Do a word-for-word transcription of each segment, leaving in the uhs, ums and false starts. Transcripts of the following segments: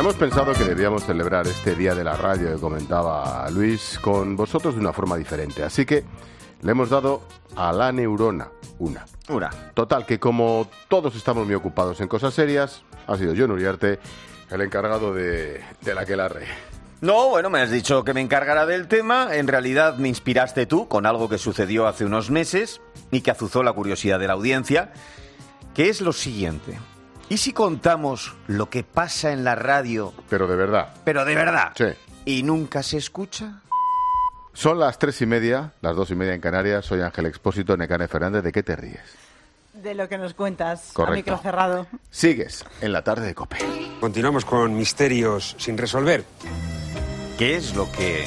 Hemos pensado que debíamos celebrar este Día de la Radio que comentaba Luis con vosotros de una forma diferente. Así que le hemos dado a la neurona una. Una. Total, que como todos estamos muy ocupados en cosas serias, ha sido Jon Uriarte el encargado de, de la aquelarre. No, bueno, me has dicho que me encargara del tema. En realidad me inspiraste tú con algo que sucedió hace unos meses y que azuzó la curiosidad de la audiencia, que es lo siguiente. ¿Y si contamos lo que pasa en la radio? Pero de verdad. Pero de verdad. Sí. ¿Y nunca se escucha? Son las tres y media, las dos y media en Canarias. Soy Ángel Expósito, Nekane Fernández. ¿De qué te ríes? De lo que nos cuentas. Correcto. A micro cerrado. Sigues en la tarde de COPE. Continuamos con misterios sin resolver. ¿Qué es lo que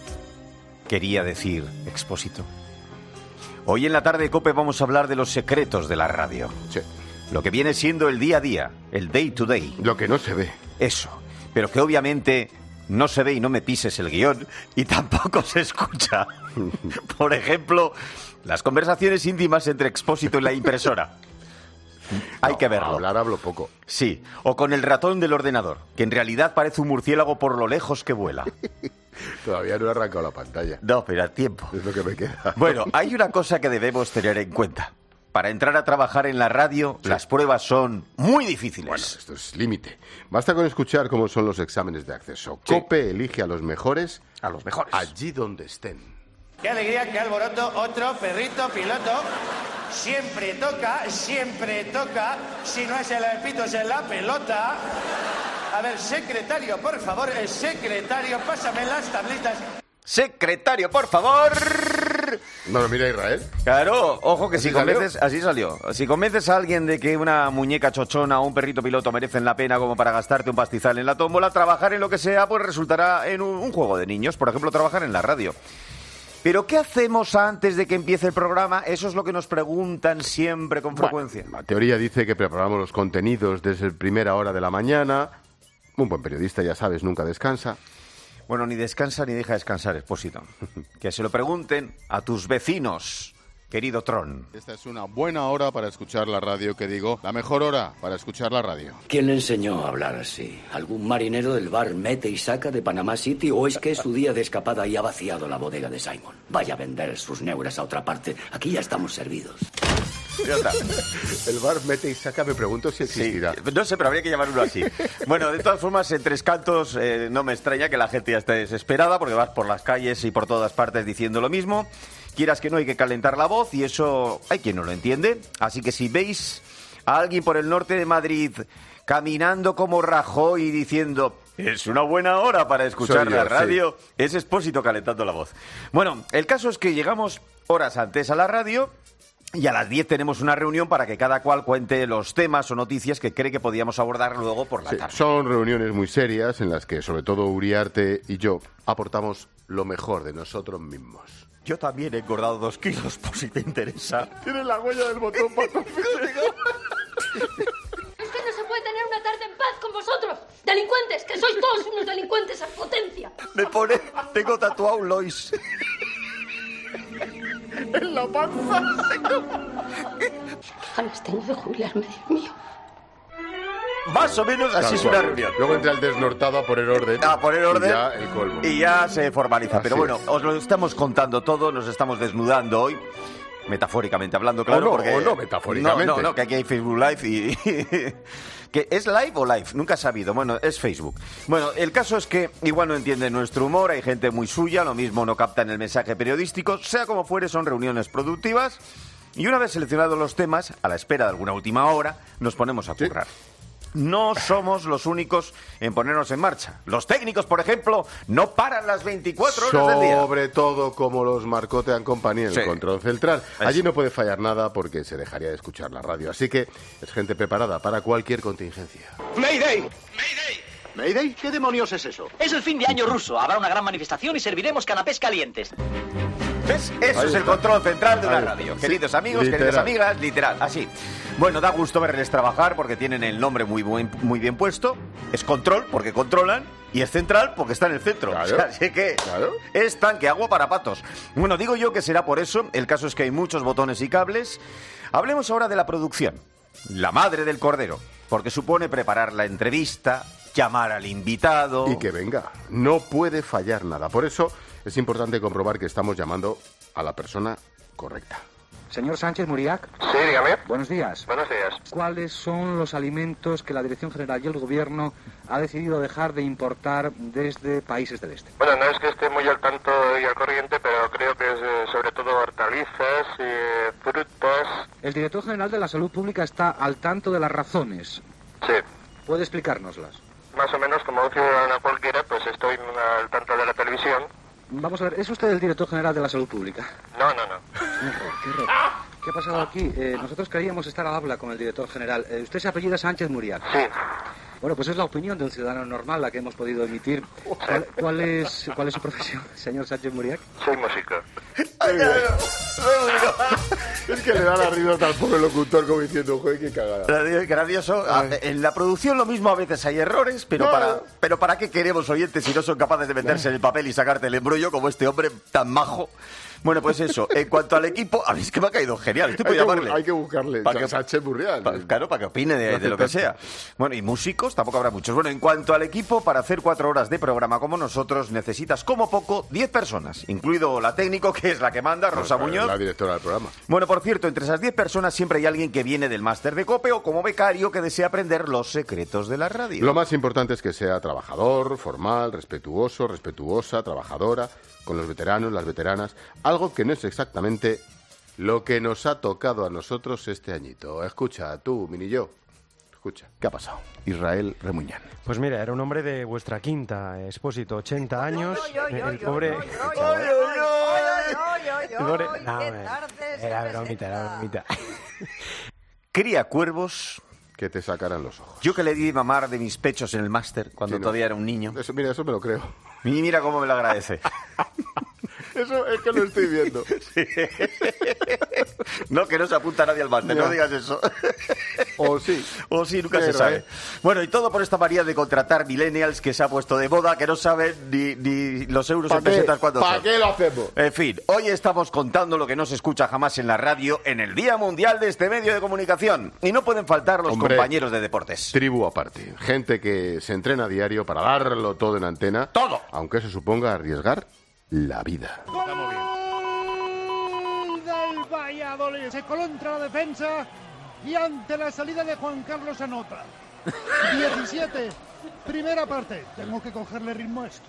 quería decir Expósito? Hoy en la tarde de COPE vamos a hablar de los secretos de la radio. Sí. Lo que viene siendo el día a día, el day to day. Lo que no se ve. Eso. Pero que obviamente no se ve y no me pises el guión y tampoco se escucha. Por ejemplo, las conversaciones íntimas entre Expósito y la impresora. Hay No, que verlo. Hablar hablo poco. Sí, o con el ratón del ordenador, que en realidad parece un murciélago por lo lejos que vuela. Todavía no he arrancado la pantalla. No, pero al tiempo. Es lo que me queda. Bueno, hay una cosa que debemos tener en cuenta. Para entrar a trabajar en la radio, sí, las pruebas son muy difíciles. Bueno, esto es límite. Basta con escuchar cómo son los exámenes de acceso. Sí. COPE elige a los mejores, a los mejores, allí donde estén. ¡Qué alegría, qué alboroto! Otro perrito piloto. Siempre toca, siempre toca. Si no es el pito, es en la pelota. A ver, secretario, por favor, el secretario, pásame las tablitas. Secretario, por favor. No, mira Israel. Claro, ojo que ¿Así si convences, salió? Así salió. Si convences a alguien de que una muñeca chochona o un perrito piloto merecen la pena como para gastarte un pastizal en la tómbola, trabajar en lo que sea, pues resultará en un, un juego de niños. Por ejemplo, trabajar en la radio. ¿Pero qué hacemos antes de que empiece el programa? Eso es lo que nos preguntan siempre con frecuencia. Bueno, la teoría dice que preparamos los contenidos desde la primera hora de la mañana. Un buen periodista, ya sabes, nunca descansa. Bueno, ni descansa ni deja descansar, Expósito. Que se lo pregunten a tus vecinos, querido Tron. Esta es una buena hora para escuchar la radio, que digo, la mejor hora para escuchar la radio. ¿Quién le enseñó a hablar así? ¿Algún marinero del bar Mete y Saca de Panamá City? ¿O es que es su día de escapada y ha vaciado la bodega de Simon? Vaya a vender sus neuras a otra parte. Aquí ya estamos servidos. Ya está. El bar Mete y Saca, me pregunto si existirá. Sí, no sé, pero habría que llamarlo así. Bueno, de todas formas, en Tres Cantos eh, no me extraña que la gente ya esté desesperada porque vas por las calles y por todas partes diciendo lo mismo. Quieras que no, hay que calentar la voz y eso hay quien no lo entiende. Así que si veis a alguien por el norte de Madrid caminando como Rajoy diciendo es una buena hora para escuchar yo, la radio, sí, es Expósito calentando la voz. Bueno, el caso es que llegamos horas antes a la radio y a las diez tenemos una reunión para que cada cual cuente los temas o noticias que cree que podíamos abordar luego por la sí, tarde. Son reuniones muy serias en las que sobre todo Uriarte y yo aportamos lo mejor de nosotros mismos. Yo también he engordado dos kilos, por si te interesa. Tienes la huella del botón para tu física. Es que no se puede tener una tarde en paz con vosotros. Delincuentes, que sois todos unos delincuentes a potencia. Me pone, tengo tatuado un Lois. En la panza. Ganas tengo de jubilarme, Dios mío. Más o menos así es una reunión. Luego entra el desnortado a poner orden. A poner orden. Y ya el colmo. Y ya se formaliza. Así Pero bueno, es. os lo estamos contando todo, nos estamos desnudando hoy. Metafóricamente hablando, claro. O no, porque... o no metafóricamente. No, no, no, que aquí hay Facebook Live y... ¿Que es live o live? Nunca he sabido. Bueno, es Facebook. Bueno, el caso es que igual no entienden nuestro humor, hay gente muy suya, lo mismo no captan el mensaje periodístico. Sea como fuere, son reuniones productivas. Y una vez seleccionados los temas, a la espera de alguna última hora, nos ponemos a currar. Sí. No somos los únicos en ponernos en marcha. Los técnicos, por ejemplo, no paran las veinticuatro horas del día. Sobre todo como los Marcote and Company en sí. el control central. Allí Eso. no puede fallar nada porque se dejaría de escuchar la radio. Así que es gente preparada para cualquier contingencia. ¡Mayday! ¡Mayday! ¿Mayday? ¿Qué demonios es eso? Es el fin de año ruso. Habrá una gran manifestación y serviremos canapés calientes. ¿Ves? Eso Ahí es está. el control central de una Ahí. radio. Sí. Queridos amigos, literal. queridas amigas, literal, así. Bueno, da gusto verles trabajar porque tienen el nombre muy, buen, muy bien puesto. Es control porque controlan y es central porque está en el centro. Claro. O sea, así que claro. es tanque, agua para patos. Bueno, digo yo que será por eso. El caso es que hay muchos botones y cables. Hablemos ahora de la producción. La madre del cordero. Porque supone preparar la entrevista, llamar al invitado. Y que venga, no puede fallar nada. Por eso es importante comprobar que estamos llamando a la persona correcta. Señor Sánchez Muriac. Sí, dígame. Buenos días. Buenos días. ¿Cuáles son los alimentos que la Dirección General y el Gobierno ha decidido dejar de importar desde países del este? Bueno, no es que esté muy al tanto y al corriente, pero creo que es eh, sobre todo hortalizas y eh, frutas. El director general de la Salud Pública está al tanto de las razones. Sí. ¿Puede explicárnoslas? Más o menos como un ciudadano cualquiera, pues estoy al tanto de la televisión. Vamos a ver, ¿es usted el director general de la Salud Pública? No, no, no. Qué error, qué error. ¿Qué ha pasado aquí? Eh, nosotros creíamos estar al habla con el director general. Eh, usted se apellida Sánchez Muriac. Sí. Bueno, pues es la opinión de un ciudadano normal la que hemos podido emitir. ¿Cuál, cuál, es, cuál es su profesión, señor Sánchez Muriac? Soy músico. Ay, no, no. Es que le da la risa al pobre locutor como diciendo, joder, qué cagada. Gracioso. En la producción lo mismo, a veces hay errores, pero no. para pero para qué queremos oyentes si no son capaces de meterse en el papel y sacarte el embrollo como este hombre tan majo. Bueno, pues eso. En cuanto al equipo, a mí es que me ha caído genial. Estoy por hay, que, llamarle. hay que buscarle. Para que, Sánchez Muriac. Pa, claro, para que opine de, de lo que sea. Bueno, y músicos tampoco habrá muchos. Bueno, en cuanto al equipo, para hacer cuatro horas de programa como nosotros, necesitas como poco diez personas, incluido la técnico, que es la que manda, Rosa no, Muñoz. La directora del programa. Bueno, por cierto, entre esas diez personas siempre hay alguien que viene del máster de COPE o como becario que desea aprender los secretos de la radio. Lo más importante es que sea trabajador, formal, respetuoso, respetuosa, trabajadora, con los veteranos, las veteranas, algo que no es exactamente lo que nos ha tocado a nosotros este añito. Escucha, tú, mini yo, escucha, ¿qué ha pasado? Israel Remuñán. Pues mira, era un hombre de vuestra quinta, Expósito, ochenta años, el pobre... Era bromita, era bromita. Cría cuervos... Que te sacarán los ojos. Yo que le di de mamar de mis pechos en el máster cuando sí, no. todavía era un niño. Eso, mira, eso me lo creo. Y mira cómo me lo agradece. Eso es que lo estoy viendo. Sí. No, que no se apunta nadie al máster, no digas eso. O sí. O sí, nunca Pero, se sabe. ¿eh? Bueno, y todo por esta manía de contratar millennials que se ha puesto de moda, que no saben ni, ni los euros en pesetas cuando ¿Para qué lo hacemos? En fin, hoy estamos contando lo que no se escucha jamás en la radio en el Día Mundial de este medio de comunicación. Y no pueden faltar los Hombre, compañeros de deportes. Tribu aparte. Gente que se entrena a diario para darlo todo en antena. ¡Todo! Aunque eso suponga arriesgar la vida. Gol del Valladolid. Se coló entre la defensa y ante la salida de Juan Carlos anota. diecisiete. Primera parte. Tengo que cogerle ritmo a esto.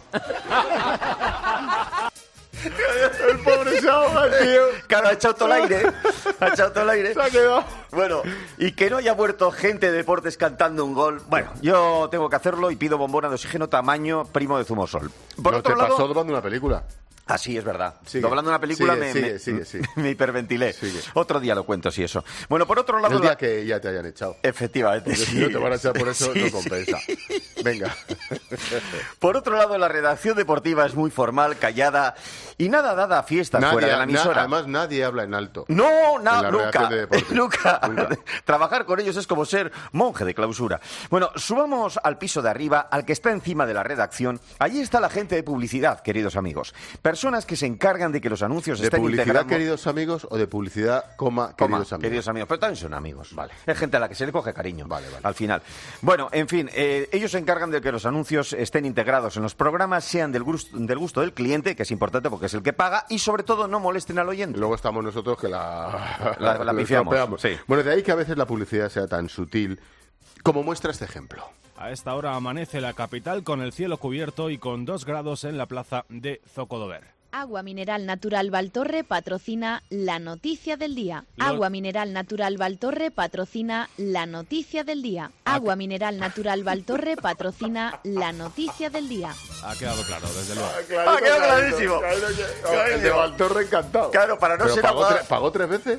El pobre se ahoga, tío. Claro, ha echado todo el aire. Ha echado todo el aire. Se ha quedado. Bueno, y que no haya muerto gente de deportes cantando un gol. Bueno, yo tengo que hacerlo y pido bombona de oxígeno tamaño primo de zumosol. Por no otro te lado, pasó doblando una película. Ah, sí, es verdad. Sigue. Doblando una película sigue, me, sigue, me, sigue, sigue. me hiperventilé. Sigue. Otro día lo cuento, sí, eso. Bueno, por otro lado... El día la... que ya te hayan echado. Efectivamente, Porque sí. si no te van a echar por eso, sí, no compensa. Sí. Venga. Por otro lado, la redacción deportiva es muy formal, callada y nada dada a fiestas Nadie, fuera de la emisora. Na, además, nadie habla en alto. No, na, en nunca, de nunca. Nunca. Trabajar con ellos es como ser monje de clausura. Bueno, subamos al piso de arriba, al que está encima de la redacción. Allí está la gente de publicidad, queridos amigos. Personas que se encargan de que los anuncios ¿De estén publicidad, integrando... queridos amigos, o de publicidad, coma, Coma, queridos amigos? Queridos amigos, pero también son amigos. Vale. Es gente a la que se le coge cariño. Vale, vale. Al final. Bueno, en fin, eh, ellos se encargan de que los anuncios estén integrados en los programas, sean del gusto, del gusto del cliente, que es importante porque es el que paga, y sobre todo no molesten al oyente. Luego estamos nosotros que la... La, la pifiamos, sí. Bueno, de ahí que a veces la publicidad sea tan sutil, como muestra este ejemplo. A esta hora amanece la capital con el cielo cubierto y con dos grados en la plaza de Zocodover. Agua Mineral Natural Valtorre patrocina la noticia del día. Los... Agua Mineral Natural Valtorre patrocina la noticia del día. Agua Mineral Natural Valtorre patrocina la noticia del día. Ha quedado claro, desde luego. Ha quedado clarísimo. El de Valtorre encantado. Claro, para no Pero ser pagó, agua... tre ¿Pagó tres veces?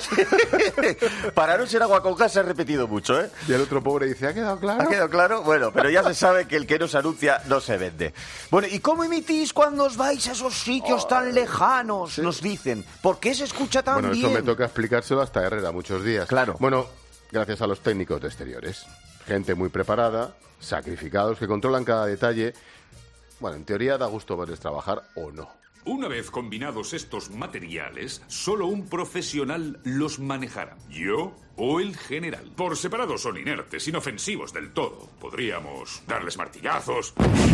Para no ser agua con gas se ha repetido mucho, ¿eh? Y el otro pobre dice, ¿ha quedado claro? ¿Ha quedado claro? Bueno, pero ya se sabe que el que nos anuncia no se vende. Bueno, ¿y cómo emitís cuando os vais a esos sitios oh, tan lejanos? Sí. Nos dicen. ¿Por qué se escucha tan bueno, bien? Bueno, eso me toca explicárselo hasta Herrera muchos días. Claro. Bueno, gracias a los técnicos de exteriores. Gente muy preparada, sacrificados, que controlan cada detalle. Bueno, en teoría da gusto verles trabajar o no. Una vez combinados estos materiales, solo un profesional los manejará. Yo o el general. Por separado son inertes, inofensivos del todo. Podríamos darles martillazos.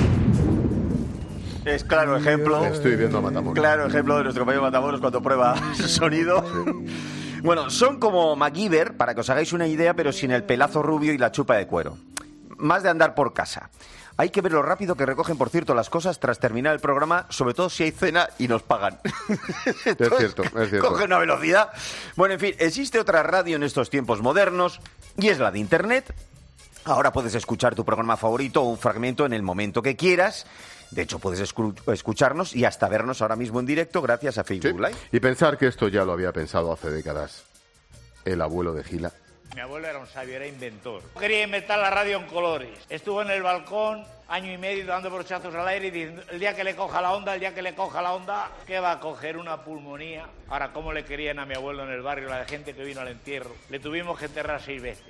Es claro ejemplo. Estoy viendo a Matamoros. Claro ejemplo de nuestro compañero Matamoros cuando prueba sonido. Sí. Bueno, son como MacGyver, para que os hagáis una idea, pero sin el pelazo rubio y la chupa de cuero. Más de andar por casa. Hay que ver lo rápido que recogen, por cierto, las cosas tras terminar el programa, sobre todo si hay cena y nos pagan. Entonces, es cierto, es cierto. Coge una velocidad. Bueno, en fin, existe otra radio en estos tiempos modernos y es la de Internet. Ahora puedes escuchar tu programa favorito o un fragmento en el momento que quieras. De hecho, puedes escu- escucharnos y hasta vernos ahora mismo en directo gracias a Facebook Sí. Live. Y pensar que esto ya lo había pensado hace décadas el abuelo de Gila. Mi abuelo era un sabio, era inventor. Quería inventar la radio en colores. Estuvo en el balcón año y medio dando brochazos al aire y diciendo, el día que le coja la onda, el día que le coja la onda, que va a coger una pulmonía. Ahora, ¿cómo le querían a mi abuelo en el barrio, la de gente que vino al entierro? Le tuvimos que enterrar seis veces.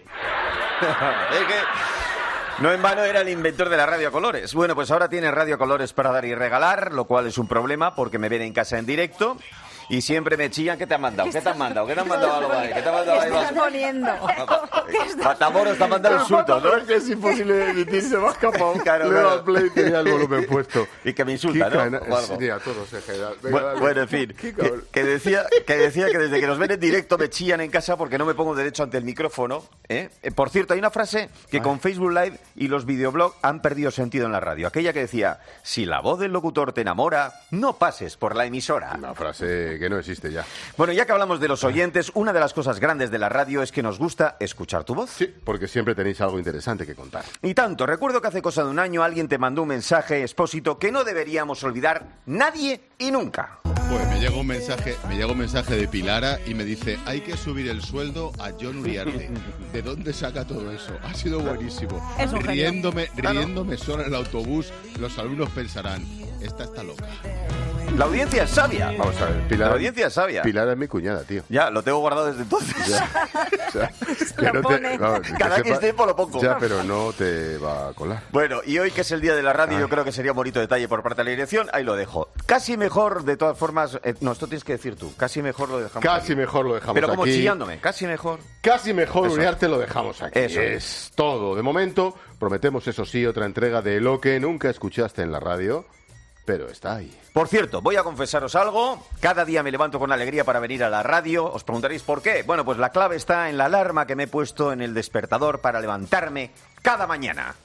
Es que no en vano era el inventor de la radio a colores. Bueno, pues ahora tiene radio a colores para dar y regalar, lo cual es un problema porque me ven en casa en directo y siempre me chillan. ¿Qué te han mandado? ¿Qué te han mandado? ¿Qué te han mandado algo ahí? ¿Qué te han mandado ahí? ¿Qué estás poniendo? Matamoros te ha mandado insultos, ¿no? Es que es imposible emitir, se me ha escapado. Claro, Le he dado claro. al play y tenía el volumen puesto. Y que me insulta, Kika, ¿no? O algo. Sí, a todos en general. Venga, Bueno, dale. bueno, en fin, Kika, que, que decía, que decía que desde que nos ven en directo me chillan en casa porque no me pongo derecho ante el micrófono. ¿eh? Eh, Por cierto, hay una frase que con Facebook Live y los videoblogs han perdido sentido en la radio. Aquella que decía, si la voz del locutor te enamora, no pases por la emisora. Una frase que no existe ya. Bueno, ya que hablamos de los oyentes, una de las cosas grandes de la radio es que nos gusta escuchar tu voz. Sí, porque siempre tenéis algo interesante que contar. Y tanto, recuerdo que hace cosa de un año alguien te mandó un mensaje expósito que no deberíamos olvidar nadie y nunca. Pues me llega un mensaje, me llega un mensaje de Pilara y me dice, hay que subir el sueldo a John Uriarte. ¿De dónde saca todo eso? Ha sido buenísimo. Es un genio. riéndome, riéndome solo en el autobús, los alumnos pensarán, esta está loca. La audiencia es sabia. Vamos a ver, Pilar. La audiencia es sabia. Pilar es mi cuñada, tío. Ya, lo tengo guardado desde entonces. Ya. O sea, que lo no te- pone. vamos, que Cada sepa- X tiempo lo pongo. Ya, pero no te va a colar. Bueno, y hoy que es el día de la radio, Ay. yo creo que sería un bonito detalle por parte de la dirección. Ahí lo dejo. Casi mejor, de todas formas... eh, no, esto tienes que decir tú. Casi mejor lo dejamos Casi aquí. mejor lo dejamos Pero como aquí. chillándome. Casi mejor. Casi mejor, Eso. Uriarte, lo dejamos aquí. Eso. Es todo. De momento, prometemos, eso sí, otra entrega de lo que nunca escuchaste en la radio, pero está ahí. Por cierto, voy a confesaros algo. Cada día me levanto con alegría para venir a la radio. Os preguntaréis por qué. Bueno, pues la clave está en la alarma que me he puesto en el despertador para levantarme cada mañana.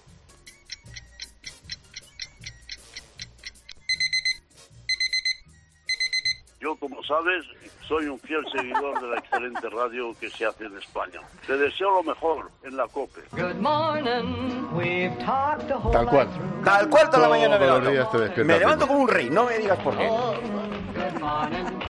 Yo, como sabes, soy un fiel seguidor de la excelente radio que se hace en España. Te deseo lo mejor en la COPE. Tal cual. Tal cual toda la mañana me Todos los levanto. días te despiertas Me levanto mismo. como un rey, no me digas por qué.